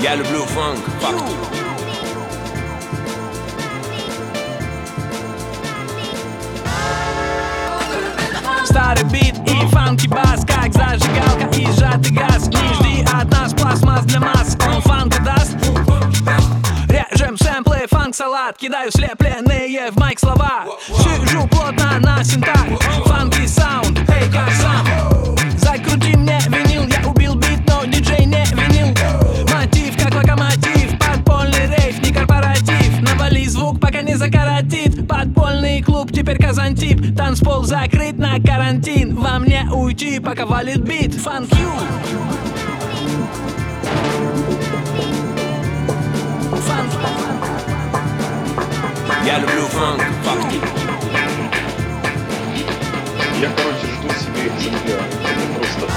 Я люблю фанк, факт. Старый бит и фанки бас, как зажигалка и сжатый газ. Не жди от нас пластмасс для масс, он фанка даст. Режем сэмплы, фанк-салат, кидаю слепленные в майк слова. Сижу плотно на синтах, фанки саунд, эй, как сам. Закрути мне винил, я убил бит, но диджей не винил. Мотив как локомотив, подпольный рейв, не корпоратив. Навали звук, пока не закоротит. Подпольный клуб, теперь Казантип. Танцпол закрыт на карантин. Во мне уйти, пока валит бит. Фанк ю. Фанк. Я люблю фанк, факт. Я, короче, жду себе экземпляр. Это просто...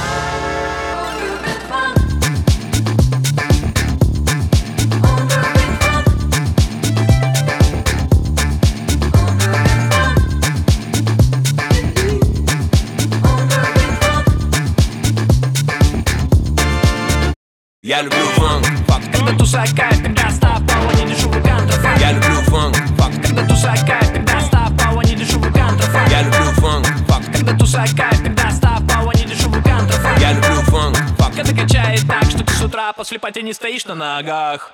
Я люблю фанк, факт. Когда туса кайф, когда став пауа, не дешевый контрафакт. Я люблю фанк, факт. Когда туса кайф, когда став пауа, не дешевый контрафакт. Я люблю фанк, факт. Когда туса кайф, когда став пауа, не дешевый контрафакт. Я люблю фанк, факт. Когда качает так, что ты с утра после пати не стоишь на ногах.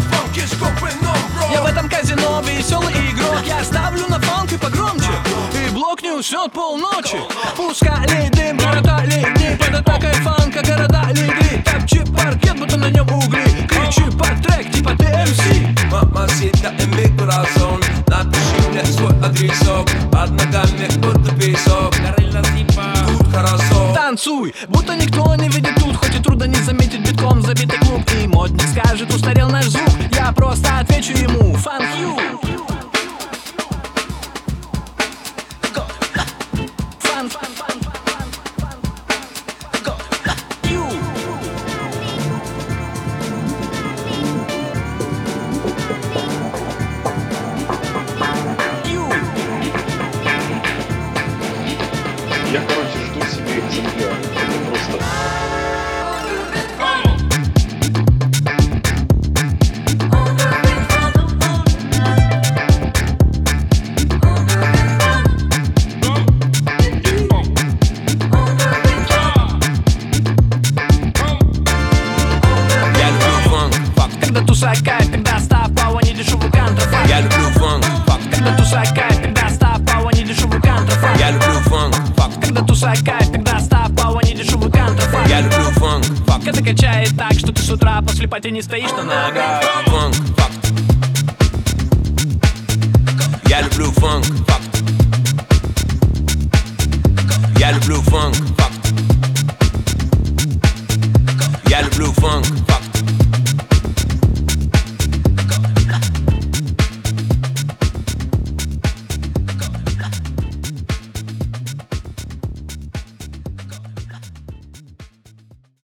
Я в этом казино веселый игрок. Я ставлю на фанк и погромче, и блок не уснет полночи. Пускали дым, коротали дни под атакой фанка, города лиды. Топчи паркет, будто на нем угли. Кричи под трек, типа TMC. Мамасита и mi corazón. Напиши мне свой адресок. Под ногами будто песок. Тут хорошо. Танцуй, будто никто не видит тут. Хоть и трудно не заметить битком забитый клуб. И модник скажет, устарел наш звук. Я просто отвечу ему, фанк ю. Фанк, фанк, фанк, фанк, ю. Ю. Я, короче, жду себе экземпляр. Это просто... Я люблю фанк, факт. Когда туса кайф, когда став пауа, не дешевый контрафакт. Я люблю фанк, факт. Когда туса кайф, когда став пауа, не дешевый контрафакт. Я люблю фанк, факт. Когда туса кайф, когда став пауа, не дешевый контрафакт. Я люблю фанк, факт. Когда качает так, что ты с утра после пати не стоишь на ногах. Фанк, факт. Я люблю фанк, факт. Я люблю фанк, факт. Я люблю фанк, факт.